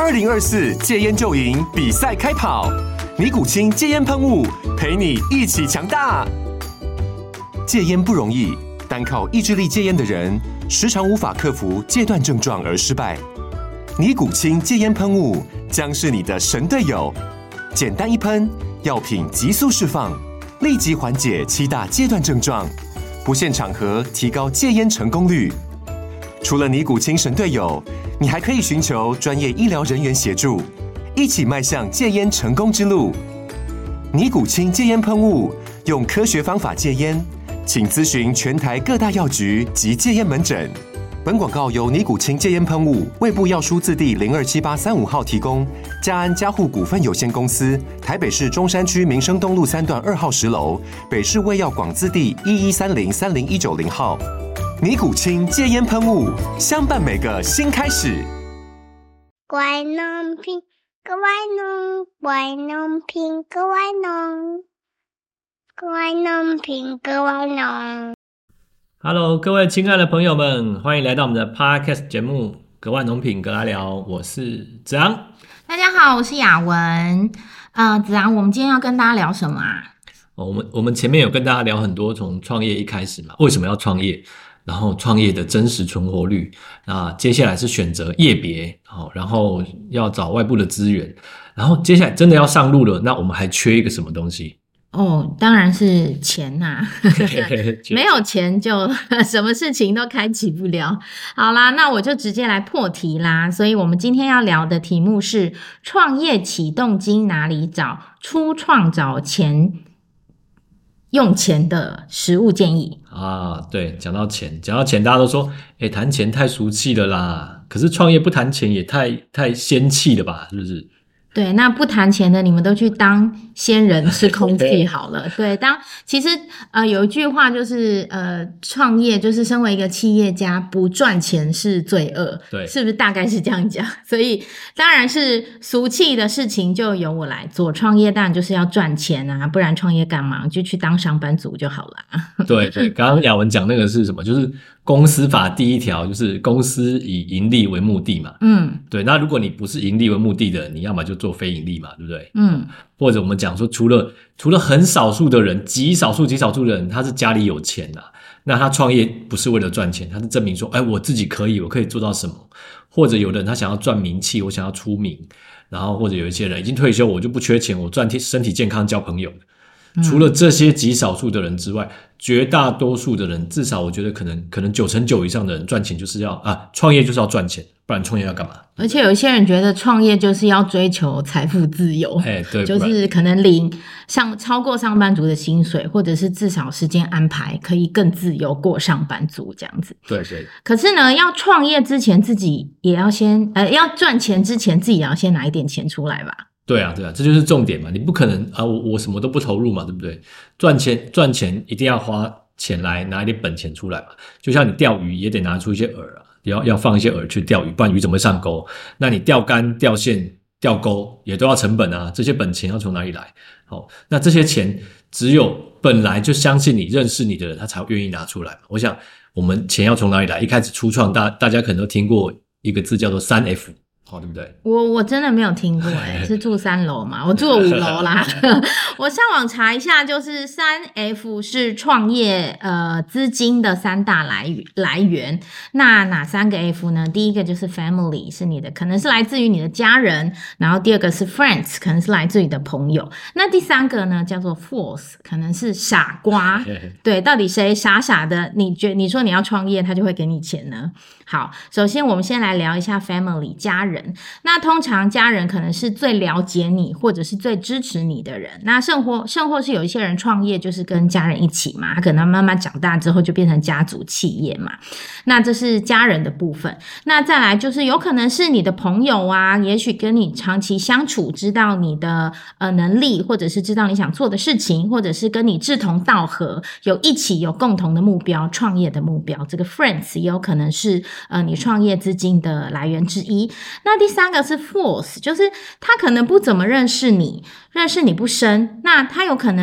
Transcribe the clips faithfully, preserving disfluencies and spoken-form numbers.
二零二四戒烟就赢比赛开跑，尼古清戒烟喷雾陪你一起强大。戒烟不容易，单靠意志力戒烟的人，时常无法克服戒断症状而失败。尼古清戒烟喷雾将是你的神队友，简单一喷，药品急速释放，立即缓解七大戒断症状，不限场合提高戒烟成功率。除了尼古清神队友，你还可以寻求专业医疗人员协助，一起迈向戒烟成功之路。尼古清戒烟喷雾，用科学方法戒烟，请咨询全台各大药局及戒烟门诊。本广告由尼古清戒烟喷雾、卫部药书字第零二七八三五号提供，嘉安嘉护股份有限公司，台北市中山区民生东路三段二号十楼，北市卫药广字第一一三零三零一九零号。尼古清戒烟喷雾，相伴每个新开始。 乖农品，乖农，乖农品，乖农，乖农品，乖农。 Hello， 各位亲爱的朋友们，欢迎来到我们的 Podcast 节目《格外农品格来聊》，我是子昂。 大家好，我是雅文。呃，子昂，我们今天要跟大家聊什么啊？ 哦、我们我们前面有跟大家聊很多从创业一开始嘛，为什么要创业？然后创业的真实存活率，那接下来是选择业别，好，然后要找外部的资源，然后接下来真的要上路了，那我们还缺一个什么东西？ 哦，当然是钱呐、啊、没有钱就什么事情都开启不了。好啦，那我就直接来破题啦。所以我们今天要聊的题目是创业启动金哪里找，初创找钱用钱的实务建议啊。对，讲到钱，讲到钱，大家都说，诶，谈钱太俗气了啦。可是创业不谈钱也太太仙气了吧，是不是？ 对，那不谈钱的，你们都去当仙人吃空气好了。对，当其实呃有一句话就是呃创业就是身为一个企业家，不赚钱是罪恶，对，是不是大概是这样讲？所以当然是俗气的事情就由我来做，创业当然就是要赚钱啊，不然创业干嘛？就去当上班族就好了。对对，刚刚雅文讲那个是什么？就是公司法第一条就是公司以盈利为目的嘛。嗯，对。那如果你不是盈利为目的的，你要么就做非盈利嘛，对不对？嗯，或者我们讲说，除了除了很少数的人，极少数极少数的人，他是家里有钱啊，那他创业不是为了赚钱，他是证明说，哎，我自己可以，我可以做到什么？或者有的人他想要赚名气，我想要出名，然后或者有一些人已经退休，我就不缺钱，我赚身体健康交朋友。除了这些极少数的人之外，绝大多数的人，至少我觉得可能可能九成九以上的人赚钱就是要啊，创业就是要赚钱，不然创业要干嘛？ 而且有一些人觉得创业就是要追求财富自由，哎，对，就是可能领上超过上班族的薪水，或者是至少时间安排可以更自由过上班族这样子。 对对。 可是呢，要创业之前自己也要先呃，要赚钱之前自己也要先拿一点钱出来吧。 对啊，对啊，这就是重点嘛！你不可能啊，我我什么都不投入嘛，对不对？赚钱赚钱一定要花钱来拿一点本钱出来嘛。就像你钓鱼也得拿出一些饵啊，要要放一些饵去钓鱼，不然鱼怎么会上钩？那你钓竿、钓线、钓钩也都要成本啊，这些本钱要从哪里来？好，那这些钱只有本来就相信你、认识你的人，他才愿意拿出来嘛。我想我们钱要从哪里来？一开始初创，大大家可能都听过一个字叫做三 F。哦、对不对？ 我我真的没有听过诶、欸、是住三楼嘛？我住了五楼啦。我上网查一下，就是三 F 是创业呃资金的三大来来源。那哪三个 F 呢？第一个就是 family， 是你的，可能是来自于你的家人。然后第二个是 friends， 可能是来自于你的朋友。那第三个呢，叫做 fools， 可能是傻瓜。对，到底谁傻傻的？你觉你说你要创业，他就会给你钱呢？好，首先我们先来聊一下 family 家人。那通常家人可能是最了解你或者是最支持你的人。那甚或甚或是有一些人创业就是跟家人一起嘛，他可能慢慢长大之后就变成家族企业嘛。那这是家人的部分。那再来就是有可能是你的朋友啊，也许跟你长期相处，知道你的呃能力，或者是知道你想做的事情，或者是跟你志同道合，有一起有共同的目标，创业的目标。这个 friends 也有可能是呃你创业资金的来源之一。那第三个是 fools， 就是他可能不怎么认识你，认识你不深，那他有可能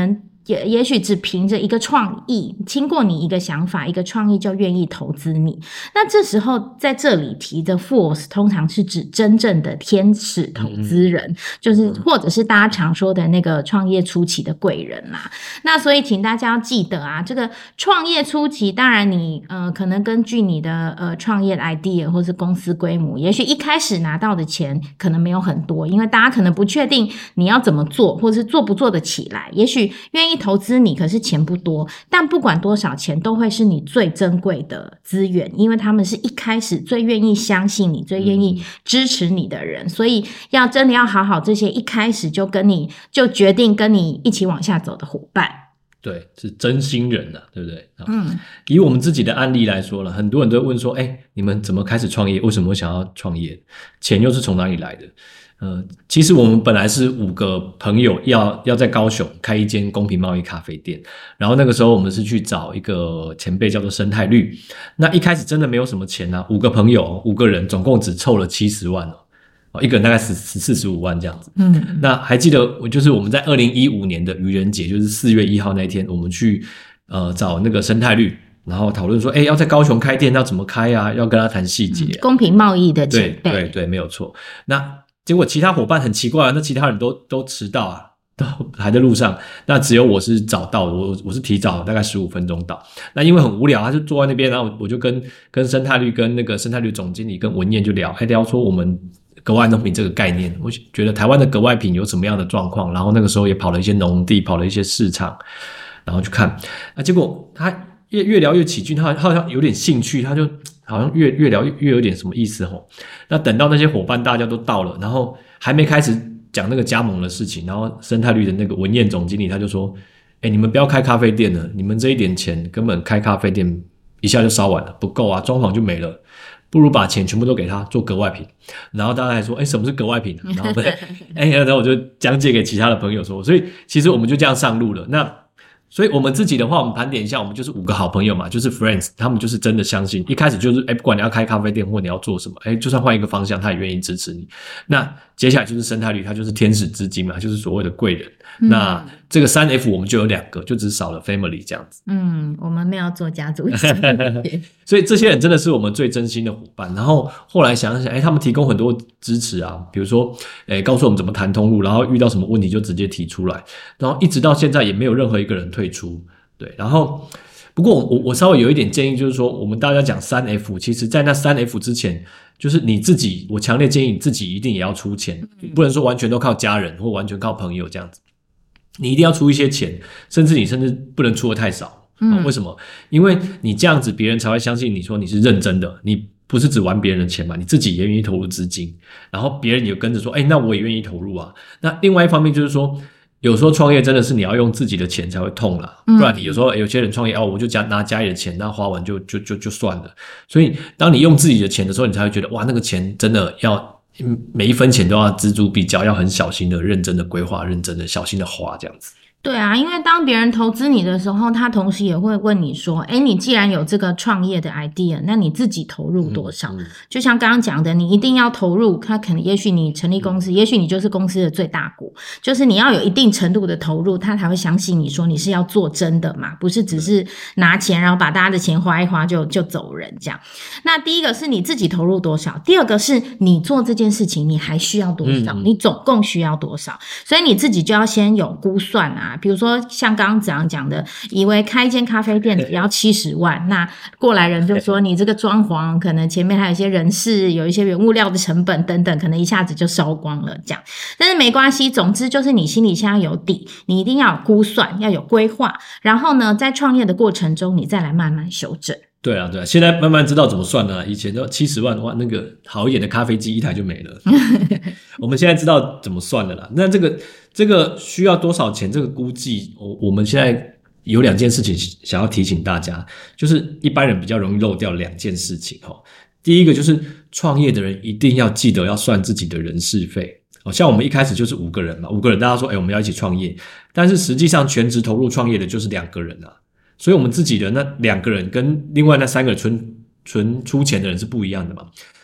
也也许只凭着一个创意，经过你一个想法一个创意就愿意投资你。那这时候在这里提的 Fools 通常是指真正的天使投资人、嗯、就是或者是大家常说的那个创业初期的贵人啦。那所以请大家要记得啊，这个创业初期当然你呃可能根据你的呃创业的 idea 或是公司规模，也许一开始拿到的钱可能没有很多，因为大家可能不确定你要怎么做或是做不做得起来，也许愿意投资你可是钱不多，但不管多少钱都会是你最珍贵的资源，因为他们是一开始最愿意相信你最愿意支持你的人、嗯、所以要真的要好好这些一开始就跟你就决定跟你一起往下走的伙伴。 对，是真心人啊，对不对？嗯，以我们自己的案例来说了，很多人都会问说，哎，你们怎么开始创业？为什么会想要创业？钱又是从哪里来的？呃，其实我们本来是五个朋友要要在高雄开一间公平贸易咖啡店，然后那个时候我们是去找一个前辈叫做生态绿，那一开始真的没有什么钱啊，五个朋友五个人总共只凑了七十万哦，一个人大概十四十五万这样子。嗯，那还记得我就是我们在二零一五年的愚人节，就是四月一号那一天，我们去呃找那个生态绿。然后讨论说，哎，要在高雄开店要怎么开啊？要跟他谈细节、啊嗯。公平贸易的前辈，对对对，没有错。那结果其他伙伴很奇怪、啊，那其他人都都迟到啊，都还在路上。那只有我是早到的，我我是提早大概十五分钟到。那因为很无聊，他就坐在那边，然后我就跟跟生态绿、跟那个生态绿总经理跟文燕就聊，还聊说我们格外农品这个概念，我觉得台湾的格外品有什么样的状况。然后那个时候也跑了一些农地，跑了一些市场，然后去看。啊，结果他。越越聊越起劲，他好像有点兴趣，他就好像越越聊越越有点什么意思吼。那等到那些伙伴大家都到了，然后还没开始讲那个加盟的事情，然后生态绿的那个文燕总经理他就说：“哎，你们不要开咖啡店了，你们这一点钱根本开咖啡店一下就烧完了，不够啊，装潢就没了。不如把钱全部都给他做格外品。”然后大家还说：“哎，什么是格外品？”然后哎，然后我就讲解给其他的朋友说，所以其实我们就这样上路了。那所以我们自己的话，我们盘点一下，我们就是五个好朋友嘛，就是 friends， 他们就是真的相信，一开始就是诶不管你要开咖啡店或你要做什么，诶就算换一个方向他也愿意支持你。那接下来就是生态绿，它就是天使资金嘛，就是所谓的贵人、嗯、那这个 三 F 我们就有两个，就只少了 family 这样子。嗯，我们没有做家族所以这些人真的是我们最真心的伙伴。然后后来想想，诶他们提供很多支持啊，比如说诶告诉我们怎么谈通路，然后遇到什么问题就直接提出来，然后一直到现在也没有任何一个人退出。对，然后不过我我稍微有一点建议，就是说我们大家讲 三 F， 其实在那 三 F 之前，就是你自己，我强烈建议你自己一定也要出钱，不能说完全都靠家人或完全靠朋友这样子，你一定要出一些钱，甚至你甚至不能出的太少、嗯哦、为什么？因为你这样子别人才会相信你说你是认真的，你不是只玩别人的钱嘛，你自己也愿意投入资金，然后别人也跟着说，诶那我也愿意投入啊。那另外一方面就是说，有时候创业真的是你要用自己的钱才会痛啦，不然你有时候有些人创业哦，我就加拿家里的钱，那花完就就就就算了。所以当你用自己的钱的时候，你才会觉得哇，那个钱真的要每一分钱都要锱铢必较，要很小心的、认真的规划、认真的、小心的花这样子。 对啊，因为当别人投资你的时候，他同时也会问你说，诶你既然有这个创业的 idea， 那你自己投入多少、嗯嗯、就像刚刚讲的，你一定要投入，他可能也许你成立公司、嗯、也许你就是公司的最大股，就是你要有一定程度的投入，他才会相信你说你是要做真的嘛，不是只是拿钱然后把大家的钱花一花就就走人这样。那第一个是你自己投入多少，第二个是你做这件事情你还需要多少、嗯、你总共需要多少，所以你自己就要先有估算啊。比如说像刚刚子昂讲的，以为开一间咖啡店只要七十万，那过来人就说你这个装潢可能前面还有一些人事，有一些原物料的成本等等，可能一下子就烧光了这样。但是没关系，总之就是你心里先要有底，你一定要有估算，要有规划，然后呢在创业的过程中你再来慢慢修正。 对啊对啊，现在慢慢知道怎么算了、啊、以前都七十万哇，那个好一点的咖啡机一台就没了我们现在知道怎么算了啦。那这个这个需要多少钱，这个估计我我们现在有两件事情想要提醒大家，就是一般人比较容易漏掉两件事情齁。第一个就是创业的人一定要记得要算自己的人事费，像我们一开始就是五个人嘛，五个人大家说诶我们要一起创业，但是实际上全职投入创业的就是两个人啊，所以我们自己的那两个人跟另外那三个纯纯出钱的人是不一样的嘛。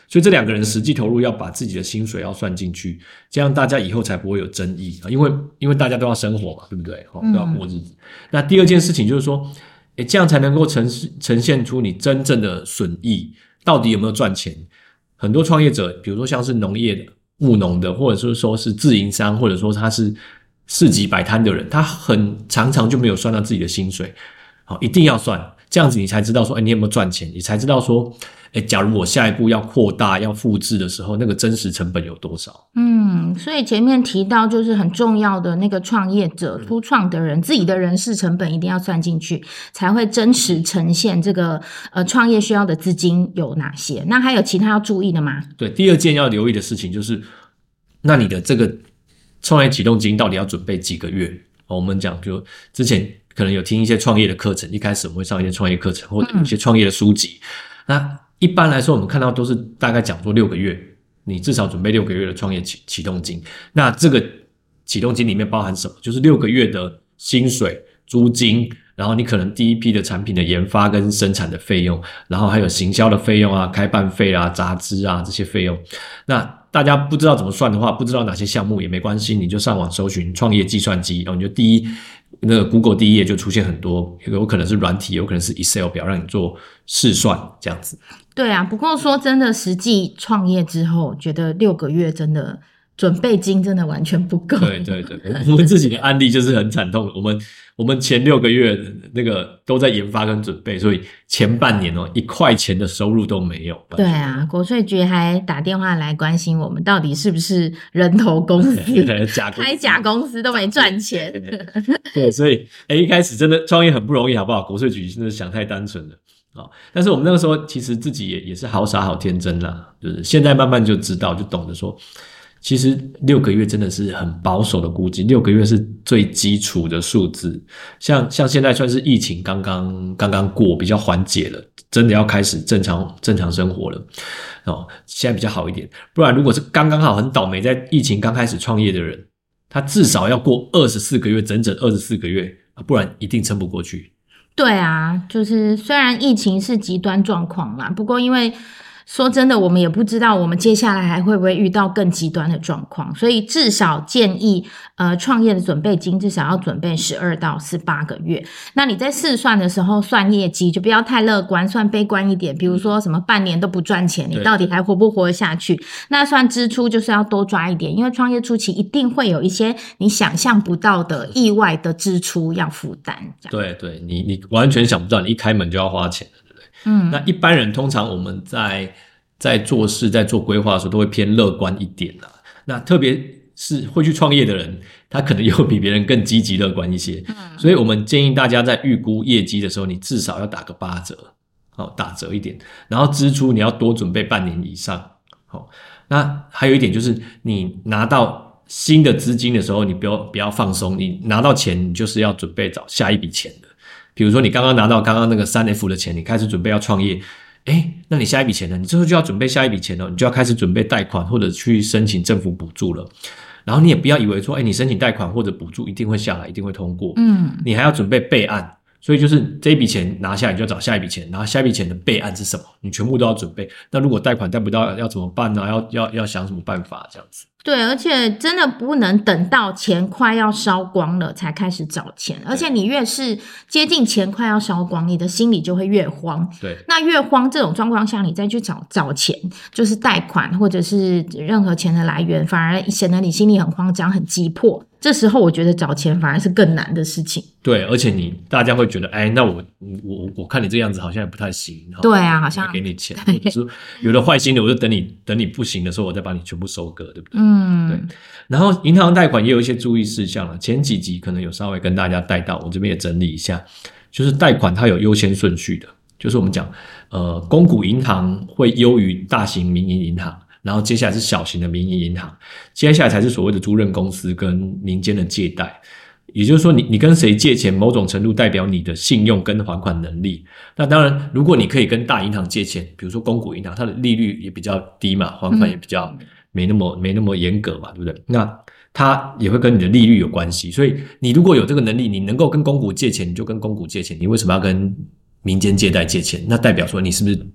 所以这两个人实际投入要把自己的薪水要算进去，这样大家以后才不会有争议，因为因为大家都要生活嘛，对不对？都要过日子。嗯、那第二件事情就是说，诶，这样才能够呈呈现出你真正的损益到底有没有赚钱。很多创业者，比如说像是农业的、务农的，或者是说是自营商，或者说他是市集摆摊的人，他很常常就没有算到自己的薪水。好，一定要算，这样子你才知道说，哎，你有没有赚钱？你才知道说，哎，假如我下一步要扩大、要复制的时候，那个真实成本有多少？ 嗯，所以前面提到就是很重要的那个创业者、初创的人，自己的人事成本一定要算进去，才会真实呈现这个呃创业需要的资金有哪些。那还有其他要注意的吗？ 对，第二件要留意的事情就是，那你的这个创业启动金到底要准备几个月？我们讲就之前可能有听一些创业的课程，一开始我们会上一些创业课程，或者有一些创业的书籍。嗯、那一般来说，我们看到都是大概讲说六个月，你至少准备六个月的创业启启动金。那这个启动金里面包含什么？就是六个月的薪水、租金，然后你可能第一批的产品的研发跟生产的费用，然后还有行销的费用啊、开办费啊、杂支啊这些费用。那大家不知道怎么算的话，不知道哪些项目也没关系，你就上网搜寻创业计算机，然后你就第一那个 Google 第一页就出现很多，有可能是软体，有可能是 Excel 表让你做试算这样子。 对啊，不过说真的，实际创业之后，觉得六个月真的准备金真的完全不够。 对对对，我们自己的案例就是很惨痛，我们我们前六个月那个都在研发跟准备，所以前半年哦一块钱的收入都没有。 对啊，国税局还打电话来关心我们到底是不是人头公司， 假公司开假公司都没赚钱。 对，所以诶一开始真的创业很不容易，好不好？国税局真的想太单纯了。哦、但是我们那个时候其实自己也也是好傻好天真啦，就是现在慢慢就知道就懂得说，其实六个月真的是很保守的估计，六个月是最基础的数字。像像现在算是疫情刚刚刚刚过，比较缓解了，真的要开始正常正常生活了。哦，现在比较好一点。不然如果是刚刚好很倒霉，在疫情刚开始创业的人，他至少要过二十四个月，整整二十四个月，不然一定撑不过去。 对啊，就是虽然疫情是极端状况啦，不过因为说真的，我们也不知道我们接下来还会不会遇到更极端的状况，所以至少建议呃创业的准备金至少要准备十二到十八个月。那你在试算的时候算业绩就不要太乐观，算悲观一点，比如说什么半年都不赚钱，你到底还活不活得下去？那算支出就是要多抓一点，因为创业初期一定会有一些你想象不到的意外的支出要负担。 对对，你你完全想不到，你一开门就要花钱。嗯，那一般人通常我们在在做事在做规划的时候都会偏乐观一点啦。那特别是会去创业的人，他可能又比别人更积极乐观一些。嗯，所以我们建议大家在预估业绩的时候，你至少要打个八折，好，打折一点。然后支出你要多准备半年以上。好，那还有一点就是你拿到新的资金的时候，你不要不要放松，你拿到钱你就是要准备找下一笔钱的。比如说你刚刚拿到刚刚那个 三 F 的钱，你开始准备要创业，诶，那你下一笔钱呢？你之后就要准备下一笔钱了，你就要开始准备贷款或者去申请政府补助了。然后你也不要以为说，诶，你申请贷款或者补助一定会下来，一定会通过。嗯，你还要准备备案。所以就是这一笔钱拿下来，你就要找下一笔钱，然后下一笔钱的备案是什么，你全部都要准备。那如果贷款贷不到要怎么办呢？要要要想什么办法这样子。 对，而且真的不能等到钱快要烧光了才开始找钱，而且你越是接近钱快要烧光，你的心里就会越慌。 对， 那越慌这种状况下，你再去找找钱，就是贷款或者是任何钱的来源，反而显得你心里很慌张、很急迫。这时候我觉得找钱反而是更难的事情。 对，而且你大家会觉得，哎，那我我我看你这样子好像也不太行。 对啊，好像给你钱，或者是有的坏心的，我就等你等你不行的时候，我再把你全部收割，对不对？嗯，对。然后银行贷款也有一些注意事项了，前几集可能有稍微跟大家带到，我这边也整理一下，就是贷款它有优先顺序的，就是我们讲，呃，公股银行会优于大型民营银行。然后接下来是小型的民营银行，接下来才是所谓的租赁公司跟民间的借贷。也就是说你你跟谁借钱，某种程度代表你的信用跟还款能力。那当然如果你可以跟大银行借钱，比如说公股银行，它的利率也比较低嘛，还款也比较没那么没那么严格嘛，对不对？那它也会跟你的利率有关系。所以你如果有这个能力，你能够跟公股借钱，你就跟公股借钱，你为什么要跟民间借贷借钱？那代表说你是不是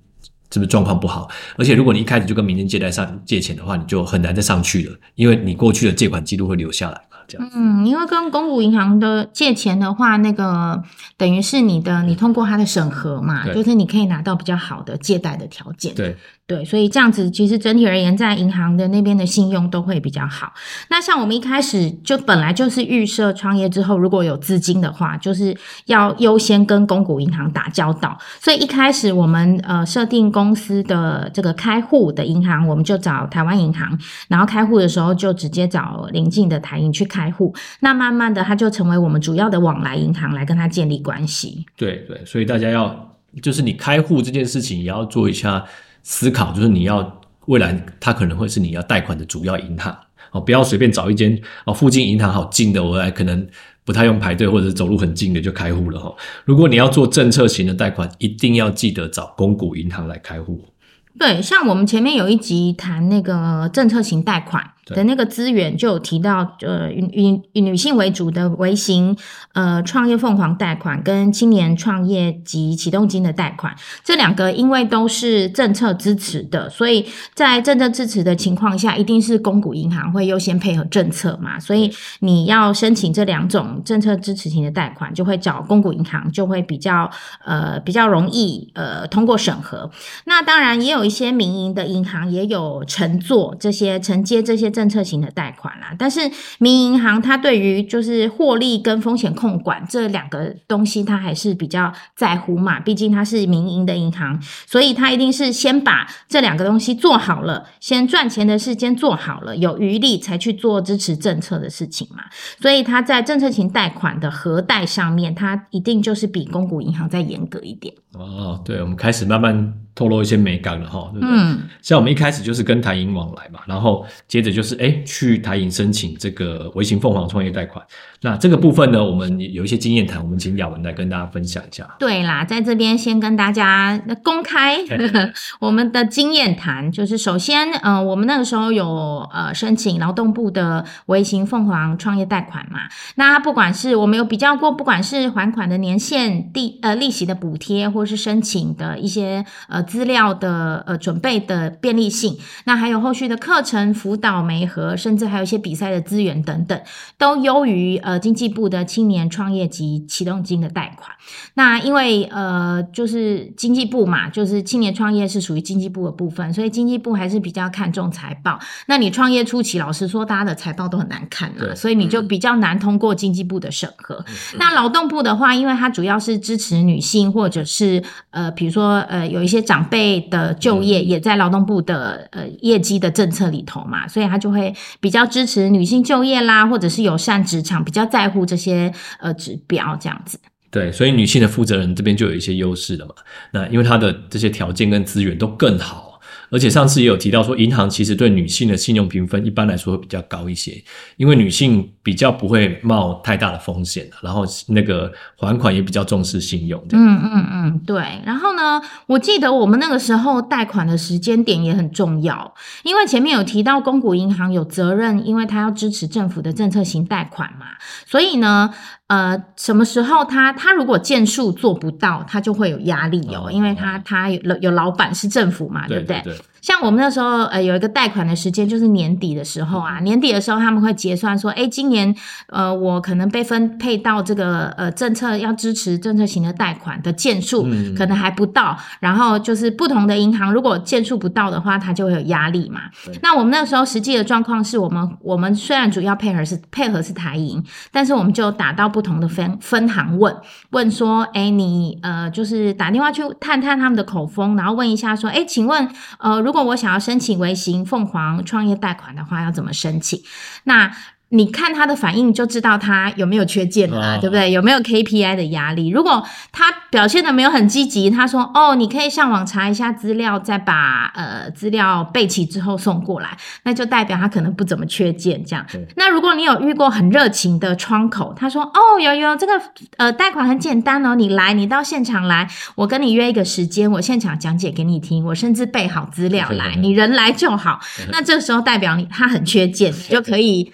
是不是状况不好？而且如果你一开始就跟民间借贷上借钱的话，你就很难再上去了，因为你过去的借款记录会留下来嘛，这样子。 嗯，因为跟公股银行的借钱的话，那个等于是你的，你通过它的审核嘛，就是你可以拿到比较好的借贷的条件。 对。 对，所以这样子其实整体而言，在银行的那边的信用都会比较好。那像我们一开始就本来就是预设创业之后，如果有资金的话，就是要优先跟公股银行打交道。所以一开始我们呃设定公司的这个开户的银行，我们就找台湾银行，然后开户的时候就直接找邻近的台银去开户。那慢慢的，它就成为我们主要的往来银行来跟它建立关系。 对对，所以大家要就是你开户这件事情也要做一下思考，就是你要未来它可能会是你要贷款的主要银行哦，不要随便找一间哦附近银行好近的，我来可能不太用排队或者是走路很近的就开户了哈、哦。如果你要做政策型的贷款，一定要记得找公股银行来开户。 对，像我们前面有一集谈那个政策型贷款的那个资源，就有提到呃以以女性为主的微型呃创业凤凰贷款跟青年创业及启动金的贷款，这两个因为都是政策支持的，所以在政策支持的情况下，一定是公股银行会优先配合政策嘛，所以你要申请这两种政策支持型的贷款，就会找公股银行，就会比较呃比较容易呃通过审核。那当然也有一些民营的银行也有承做这些承接这些政策型的贷款啦，但是民营银行它对于就是获利跟风险控管这两个东西它还是比较在乎嘛，毕竟它是民营的银行，所以它一定是先把这两个东西做好了，先赚钱的事先做好了，有余力才去做支持政策的事情嘛，所以它在政策型贷款的核贷上面，它一定就是比公股银行再严格一点。 哦，对，我们开始慢慢透露一些美感了哈，对不对？嗯，像我们一开始就是跟台银往来嘛，然后接着就是哎去台银申请这个微型凤凰创业贷款。那这个部分呢，我们有一些经验谈，我们请雅文来跟大家分享一下。 对啦，在这边先跟大家公开我们的经验谈，就是首先呃我们那个时候有呃申请劳动部的微型凤凰创业贷款嘛，那不管是我们有比较过，不管是还款的年限、地呃利息的补贴，或是申请的一些呃资料的呃准备的便利性，那还有后续的课程辅导媒合，甚至还有一些比赛的资源等等，都优于呃经济部的青年创业及启动金的贷款。那因为呃就是经济部嘛，就是青年创业是属于经济部的部分，所以经济部还是比较看重财报。那你创业初期，老实说大家的财报都很难看啊，所以你就比较难通过经济部的审核。那劳动部的话，因为它主要是支持女性，或者是呃比如说呃有一些长辈的就业也在劳动部的呃业绩的政策里头嘛，所以它就会比较支持女性就业啦，或者是友善职场，比较在乎这些呃指标这样子。 对，所以女性的负责人这边就有一些优势了嘛。那因为她的这些条件跟资源都更好，而且上次也有提到说，银行其实对女性的信用评分一般来说会比较高一些，因为女性比较不会冒太大的风险，然后那个还款也比较重视信用。 嗯嗯嗯，对。然后呢，我记得我们那个时候贷款的时间点也很重要，因为前面有提到公股银行有责任，因为它要支持政府的政策型贷款嘛，所以呢呃，什么时候他他如果件数做不到，他就会有压力哦，哦因为他他有有老板是政府嘛，对不对？对对对，像我们那时候呃有一个贷款的时间就是年底的时候啊，年底的时候他们会结算说，诶今年呃我可能被分配到这个呃政策要支持政策型的贷款的件数可能还不到，嗯、然后就是不同的银行如果件数不到的话，它就会有压力嘛。那我们那时候实际的状况是我们我们虽然主要配合是配合是台银，但是我们就打到不同的分分行问问说，诶你呃就是打电话去探探他们的口风，然后问一下说，诶请问呃如果我想要申请微型凤凰创业贷款的话，要怎么申请？那你看他的反应就知道他有没有缺件了、啊哦、对不对？有没有 K P I 的压力？如果他表现的没有很积极，他说哦你可以上网查一下资料，再把呃资料备齐之后送过来，那就代表他可能不怎么缺件这样。那如果你有遇过很热情的窗口，他说哦有有这个呃贷款很简单哦，你来你到现场来，我跟你约一个时间，我现场讲解给你听，我甚至备好资料来，你人来就好。那这时候代表你他很缺件，你就可以对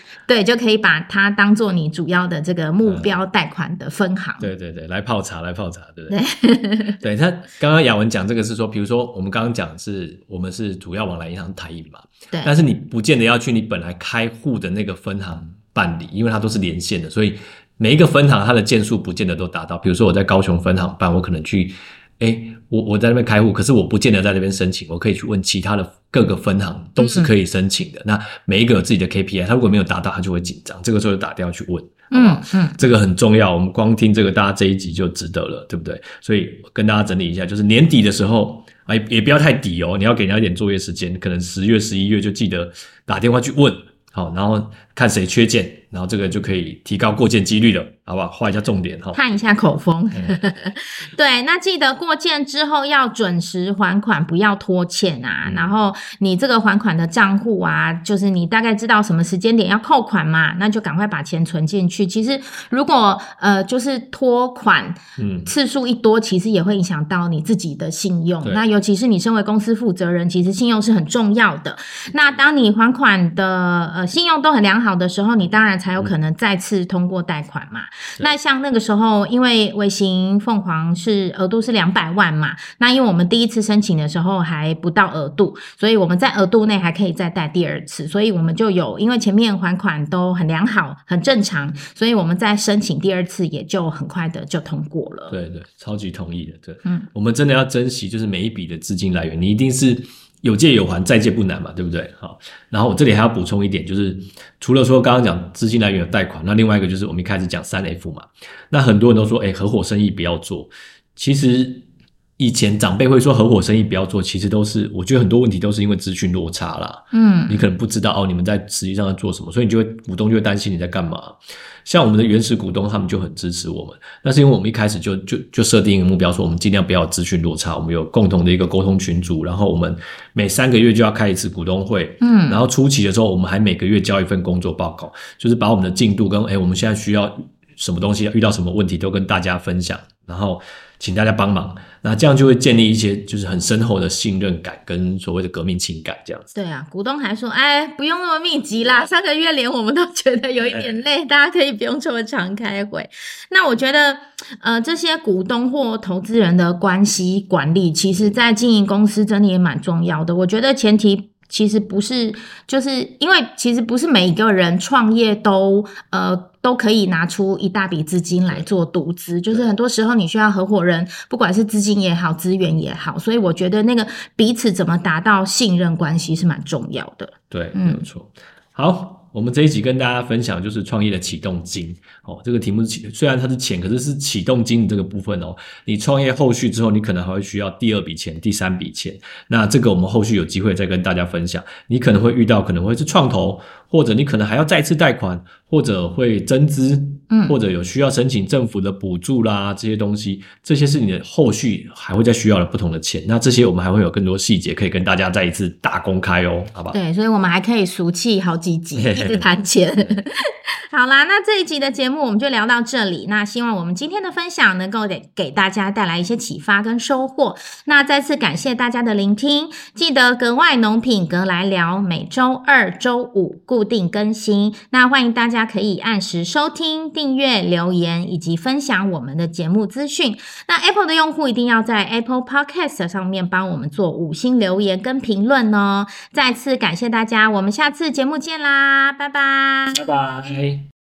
就可以把它当做你主要的这个目标贷款的分行、嗯、 对对对，来泡茶来泡茶，对不对？对对，他刚刚雅文讲这个是说，比如说我们刚刚讲是我们是主要往来银行台银嘛， 对， 但是你不见得要去你本来开户的那个分行办理，因为它都是连线的，所以每一个分行它的件数不见得都达到。比如说我在高雄分行办，我可能去诶我我在那边开户，可是我不见得在那边申请，我可以去问其他的各个分行都是可以申請的、嗯、那每一个有自己的 K P I， 他如果没有达到他就会紧张，这个时候就打电话去问，好不好？嗯嗯，这个很重要，我们光听这个大家这一集就值得了，对不对？所以跟大家整理一下，就是年底的时候啊，也不要太底哦，你要给人家一点作业时间，可能十月十一月就记得打电话去问，好，然后看谁缺件，然后这个就可以提高过件几率了，好不好？画一下重点哈， 看一下口风。嗯、对，那记得过件之后要准时还款，不要拖欠啊。嗯、然后你这个还款的账户啊，就是你大概知道什么时间点要扣款嘛，那就赶快把钱存进去。其实如果呃就是拖款，嗯，次数一多，其实也会影响到你自己的信用。那尤其是你身为公司负责人，其实信用是很重要的。那当你还款的呃信用都很良好的时候，你当然才有可能再次通过贷款嘛。那像那个时候，因为微型凤凰是额度是两百万嘛，那因为我们第一次申请的时候还不到额度，所以我们在额度内还可以再贷第二次，所以我们就有，因为前面还款都很良好很正常，所以我们在申请第二次也就很快的就通过了。 对对，超级同意的。对，嗯，我们真的要珍惜就是每一笔的资金来源，你一定是有借有还，再借不难嘛，对不对？好，然后我这里还要补充一点，就是除了说刚刚讲资金来源有贷款，那另外一个就是我们一开始讲三 F 嘛，那很多人都说诶合伙生意不要做，其实以前长辈会说合伙生意不要做，其实都是我觉得很多问题都是因为资讯落差啦，嗯，你可能不知道哦你们在实际上在做什么，所以你就会股东就会担心你在干嘛。像我们的原始股东他们就很支持我们，那是因为我们一开始就就就设定一个目标，说我们尽量不要资讯落差，我们有共同的一个沟通群组，然后我们每三个月就要开一次股东会，嗯，然后初期的时候我们还每个月交一份工作报告，就是把我们的进度跟诶我们现在需要什么东西，遇到什么问题都跟大家分享，然后请大家帮忙，那这样就会建立一些就是很深厚的信任感跟所谓的革命情感这样子。 对啊，股东还说哎不用那么密集啦，三个月连我们都觉得有一点累，大家可以不用这么常开会。那我觉得呃这些股东或投资人的关系管理，其实在经营公司真的也蛮重要的。我觉得前提其实不是，就是因为其实不是每一个人创业都呃都可以拿出一大笔资金来做独资，就是很多时候你需要合伙人，不管是资金也好资源也好，所以我觉得那个彼此怎么达到信任关系是蛮重要的。 对，没有错。好，我们这一集跟大家分享就是创业的启动金哦，这个题目是虽然它是钱，可是是启动金这个部分哦。你创业后续之后，你可能还会需要第二笔钱、第三笔钱，那这个我们后续有机会再跟大家分享。你可能会遇到，可能会是创投，或者你可能还要再次贷款，或者会增资，嗯，或者有需要申请政府的补助啦，这些东西，这些是你的后续还会再需要的不同的钱。那这些我们还会有更多细节可以跟大家再一次大公开哦，好不好？ 对，所以我们还可以俗气好几集一直谈钱。好啦，那这一集的节目我们就聊到这里，那希望我们今天的分享能够给大家带来一些启发跟收获。那再次感谢大家的聆听，记得格外农品格来聊每周二周五固定更新，那欢迎大家可以按时收听、订阅、留言以及分享我们的节目资讯。那 Apple 的用户一定要在 Apple Podcast 上面帮我们做五星留言跟评论哦。再次感谢大家，我们下次节目见啦，拜拜， 拜拜。